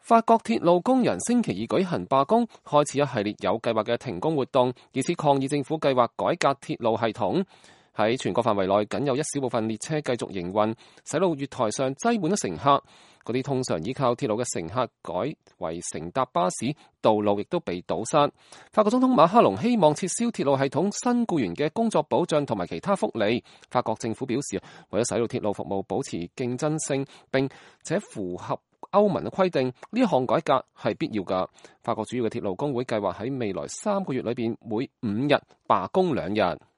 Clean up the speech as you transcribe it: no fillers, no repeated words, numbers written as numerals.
法國鐵路工人星期二舉行罷工，開始一系列有計劃嘅停工活動，以此抗議政府計劃改革鐵路系統。喺全國範圍內，僅有一小部分列車繼續營運，使到月台上擠滿咗乘客。嗰啲通常依靠鐵路嘅乘客改為乘搭巴士，道路亦都被堵塞。法國總統馬克龍希望撤銷鐵路系統新僱員嘅工作保障同埋其他福利。法國政府表示，為咗使到鐵路服務保持競爭性並且符合歐盟嘅規定，呢一項改革係必要㗎。法國主要嘅鐵路工會計劃喺未來3個月裏邊，每5日罷工2日。